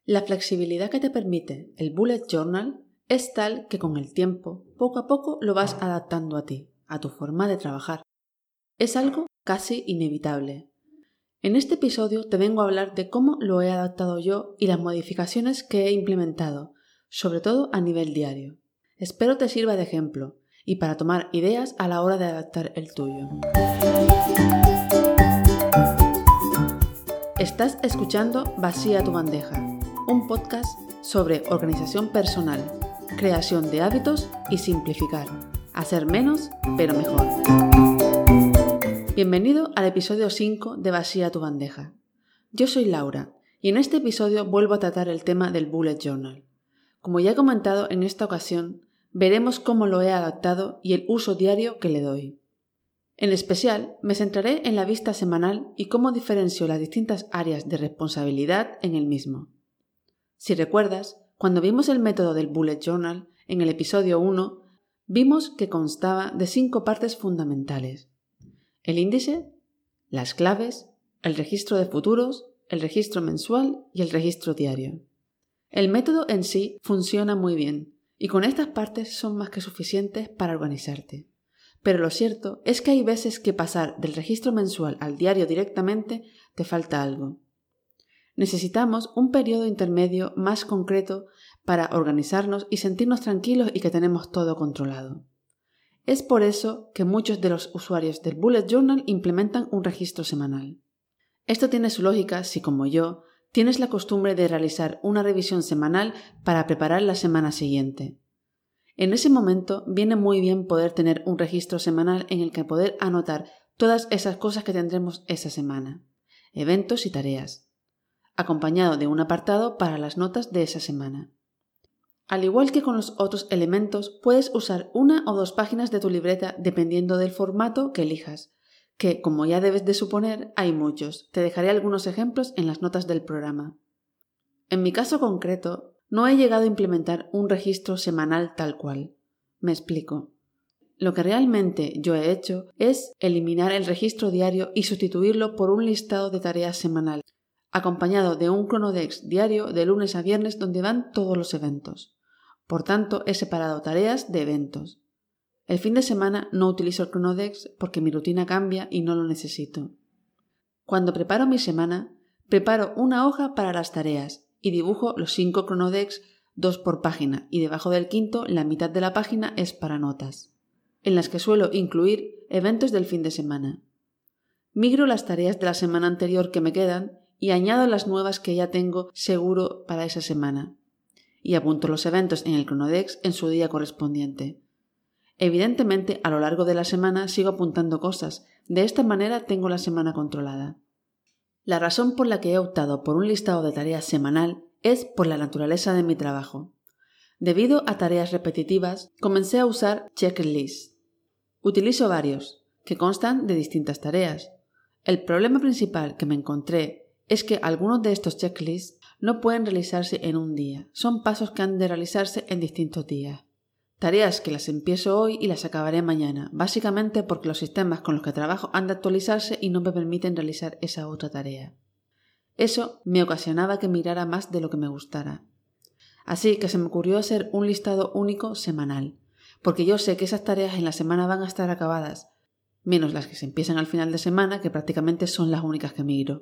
La flexibilidad que te permite el Bullet Journal es tal que con el tiempo, poco a poco lo vas adaptando a ti, a tu forma de trabajar. Es algo casi inevitable. En este episodio te vengo a hablar de cómo lo he adaptado yo y las modificaciones que he implementado, sobre todo a nivel diario. Espero te sirva de ejemplo y para tomar ideas a la hora de adaptar el tuyo. Estás escuchando Vacía tu bandeja, un podcast sobre organización personal, creación de hábitos y simplificar, hacer menos pero mejor. Bienvenido al episodio 5 de Vacía tu bandeja. Yo soy Laura y en este episodio vuelvo a tratar el tema del Bullet Journal. Como ya he comentado en esta ocasión, veremos cómo lo he adaptado y el uso diario que le doy. En especial, me centraré en la vista semanal y cómo diferencio las distintas áreas de responsabilidad en el mismo. Si recuerdas, cuando vimos el método del Bullet Journal, en el episodio 1, vimos que constaba de 5 partes fundamentales: el índice, las claves, el registro de futuros, el registro mensual y el registro diario. El método en sí funciona muy bien y con estas partes son más que suficientes para organizarte. Pero lo cierto es que hay veces que pasar del registro mensual al diario directamente te falta algo. Necesitamos un periodo intermedio más concreto para organizarnos y sentirnos tranquilos y que tenemos todo controlado. Es por eso que muchos de los usuarios del Bullet Journal implementan un registro semanal. Esto tiene su lógica si, como yo, tienes la costumbre de realizar una revisión semanal para preparar la semana siguiente. En ese momento viene muy bien poder tener un registro semanal en el que poder anotar todas esas cosas que tendremos esa semana, eventos y tareas, acompañado de un apartado para las notas de esa semana. Al igual que con los otros elementos, puedes usar 1 o 2 páginas de tu libreta dependiendo del formato que elijas, que, como ya debes de suponer, hay muchos. Te dejaré algunos ejemplos en las notas del programa. En mi caso concreto, no he llegado a implementar un registro semanal tal cual. Me explico. Lo que realmente yo he hecho es eliminar el registro diario y sustituirlo por un listado de tareas semanal, acompañado de un Chronodex diario de lunes a viernes donde van todos los eventos. Por tanto, he separado tareas de eventos. El fin de semana no utilizo el Chronodex porque mi rutina cambia y no lo necesito. Cuando preparo mi semana, preparo una hoja para las tareas y dibujo los 5 Chronodex, 2 por página, y debajo del quinto la mitad de la página es para notas, en las que suelo incluir eventos del fin de semana. Migro las tareas de la semana anterior que me quedan y añado las nuevas que ya tengo seguro para esa semana. Y apunto los eventos en el Chronodex en su día correspondiente. Evidentemente, a lo largo de la semana sigo apuntando cosas. De esta manera tengo la semana controlada. La razón por la que he optado por un listado de tareas semanal es por la naturaleza de mi trabajo. Debido a tareas repetitivas, comencé a usar checklists. Utilizo varios, que constan de distintas tareas. El problema principal que me encontré es que algunos de estos checklists no pueden realizarse en un día. Son pasos que han de realizarse en distintos días. Tareas que las empiezo hoy y las acabaré mañana, básicamente porque los sistemas con los que trabajo han de actualizarse y no me permiten realizar esa otra tarea. Eso me ocasionaba que mirara más de lo que me gustara. Así que se me ocurrió hacer un listado único semanal, porque yo sé que esas tareas en la semana van a estar acabadas, menos las que se empiezan al final de semana, que prácticamente son las únicas que miro.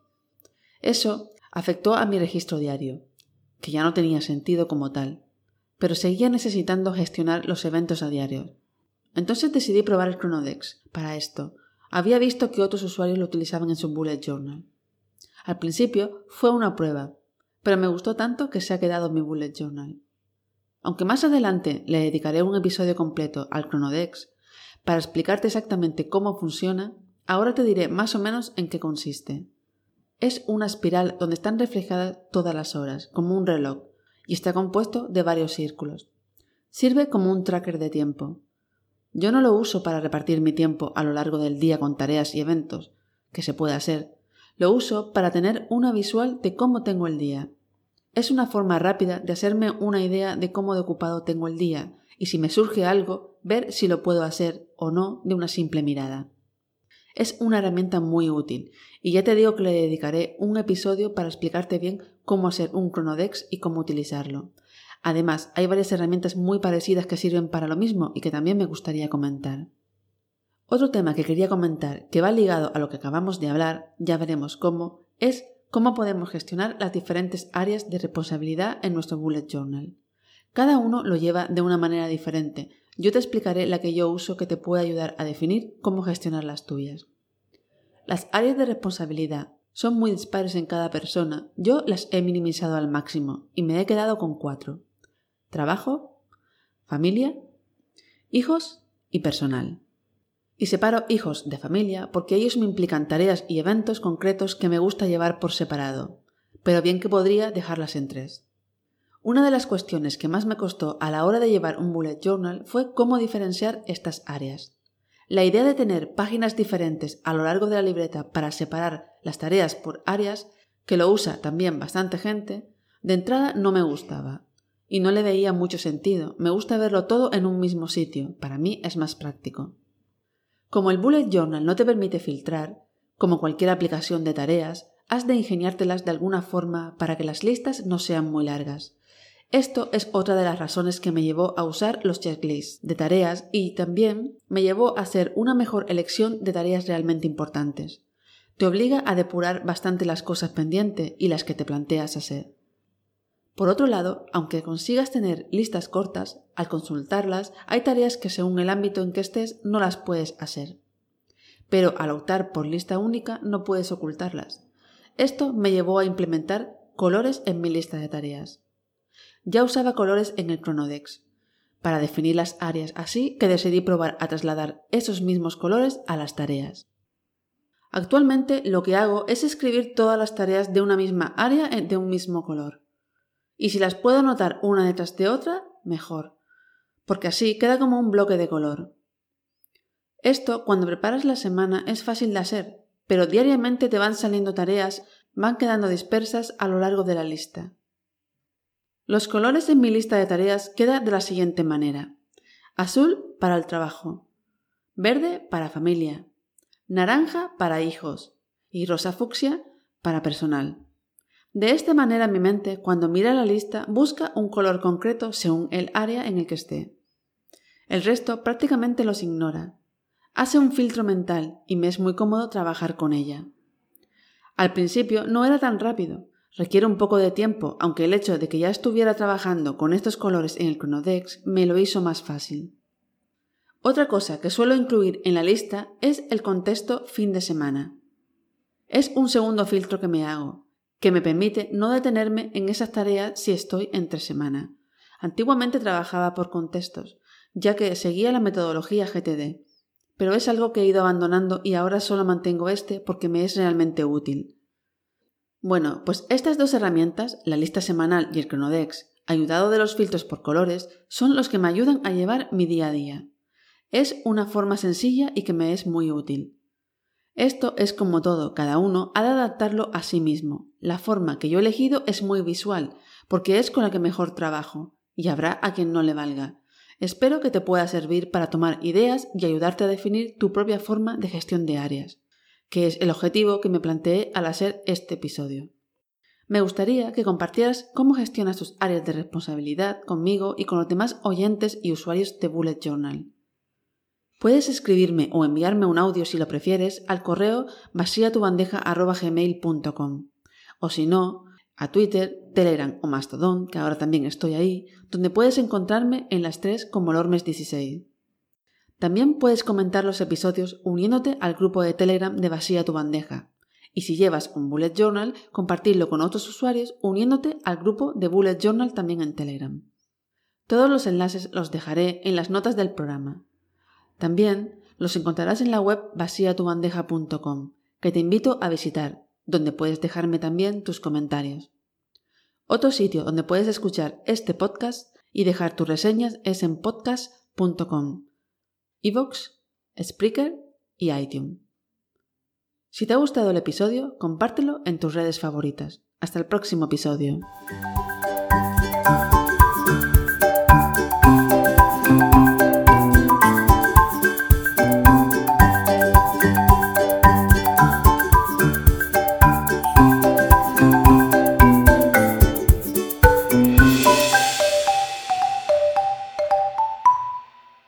Eso afectó a mi registro diario, que ya no tenía sentido como tal, pero seguía necesitando gestionar los eventos a diario. Entonces decidí probar el Chronodex. Para esto, había visto que otros usuarios lo utilizaban en su Bullet Journal. Al principio fue una prueba, pero me gustó tanto que se ha quedado en mi Bullet Journal. Aunque más adelante le dedicaré un episodio completo al Chronodex para explicarte exactamente cómo funciona, ahora te diré más o menos en qué consiste. Es una espiral donde están reflejadas todas las horas, como un reloj, y está compuesto de varios círculos. Sirve como un tracker de tiempo. Yo no lo uso para repartir mi tiempo a lo largo del día con tareas y eventos, que se puede hacer. Lo uso para tener una visual de cómo tengo el día. Es una forma rápida de hacerme una idea de cómo de ocupado tengo el día y si me surge algo, ver si lo puedo hacer o no de una simple mirada. Es una herramienta muy útil y ya te digo que le dedicaré un episodio para explicarte bien cómo hacer un Chronodex y cómo utilizarlo. Además, hay varias herramientas muy parecidas que sirven para lo mismo y que también me gustaría comentar. Otro tema que quería comentar, que va ligado a lo que acabamos de hablar, ya veremos cómo, es cómo podemos gestionar las diferentes áreas de responsabilidad en nuestro bullet journal. Cada uno lo lleva de una manera diferente. Yo te explicaré la que yo uso que te puede ayudar a definir cómo gestionar las tuyas. Las áreas de responsabilidad son muy dispares en cada persona. Yo las he minimizado al máximo y me he quedado con 4. Trabajo, familia, hijos y personal. Y separo hijos de familia porque ellos me implican tareas y eventos concretos que me gusta llevar por separado, pero bien que podría dejarlas en 3. Una de las cuestiones que más me costó a la hora de llevar un bullet journal fue cómo diferenciar estas áreas. La idea de tener páginas diferentes a lo largo de la libreta para separar las tareas por áreas, que lo usa también bastante gente, de entrada no me gustaba y no le veía mucho sentido. Me gusta verlo todo en un mismo sitio, para mí es más práctico. Como el bullet journal no te permite filtrar, como cualquier aplicación de tareas, has de ingeniártelas de alguna forma para que las listas no sean muy largas. Esto es otra de las razones que me llevó a usar los checklists de tareas y también me llevó a hacer una mejor elección de tareas realmente importantes. Te obliga a depurar bastante las cosas pendientes y las que te planteas hacer. Por otro lado, aunque consigas tener listas cortas, al consultarlas hay tareas que según el ámbito en que estés no las puedes hacer. Pero al optar por lista única no puedes ocultarlas. Esto me llevó a implementar colores en mi lista de tareas. Ya usaba colores en el Chronodex para definir las áreas, así que decidí probar a trasladar esos mismos colores a las tareas. Actualmente lo que hago es escribir todas las tareas de una misma área de un mismo color. Y si las puedo anotar una detrás de otra, mejor, porque así queda como un bloque de color. Esto, cuando preparas la semana, es fácil de hacer, pero diariamente te van saliendo tareas, van quedando dispersas a lo largo de la lista. Los colores en mi lista de tareas quedan de la siguiente manera: azul para el trabajo, verde para familia, naranja para hijos y rosa fucsia para personal. De esta manera mi mente, cuando mira la lista, busca un color concreto según el área en el que esté. El resto prácticamente los ignora. Hace un filtro mental y me es muy cómodo trabajar con ella. Al principio no era tan rápido, requiere un poco de tiempo, aunque el hecho de que ya estuviera trabajando con estos colores en el Chronodex me lo hizo más fácil. Otra cosa que suelo incluir en la lista es el contexto fin de semana. Es un segundo filtro que me hago, que me permite no detenerme en esas tareas si estoy entre semana. Antiguamente trabajaba por contextos, ya que seguía la metodología GTD, pero es algo que he ido abandonando y ahora solo mantengo este porque me es realmente útil. Bueno, pues estas dos herramientas, la lista semanal y el Chronodex, ayudado de los filtros por colores, son los que me ayudan a llevar mi día a día. Es una forma sencilla y que me es muy útil. Esto es como todo, cada uno ha de adaptarlo a sí mismo. La forma que yo he elegido es muy visual, porque es con la que mejor trabajo, y habrá a quien no le valga. Espero que te pueda servir para tomar ideas y ayudarte a definir tu propia forma de gestión de áreas, que es el objetivo que me planteé al hacer este episodio. Me gustaría que compartieras cómo gestionas tus áreas de responsabilidad conmigo y con los demás oyentes y usuarios de Bullet Journal. Puedes escribirme o enviarme un audio si lo prefieres al correo vaciatubandeja@gmail.com o si no, a Twitter, Telegram o Mastodon, que ahora también estoy ahí, donde puedes encontrarme en las 3 como Lormes16. También puedes comentar los episodios uniéndote al grupo de Telegram de Vacía tu Bandeja. Y si llevas un Bullet Journal, compartirlo con otros usuarios uniéndote al grupo de Bullet Journal también en Telegram. Todos los enlaces los dejaré en las notas del programa. También los encontrarás en la web vaciatubandeja.com, que te invito a visitar, donde puedes dejarme también tus comentarios. Otro sitio donde puedes escuchar este podcast y dejar tus reseñas es en podcast.com, iVoox, Spreaker y iTunes. Si te ha gustado el episodio, compártelo en tus redes favoritas. Hasta el próximo episodio.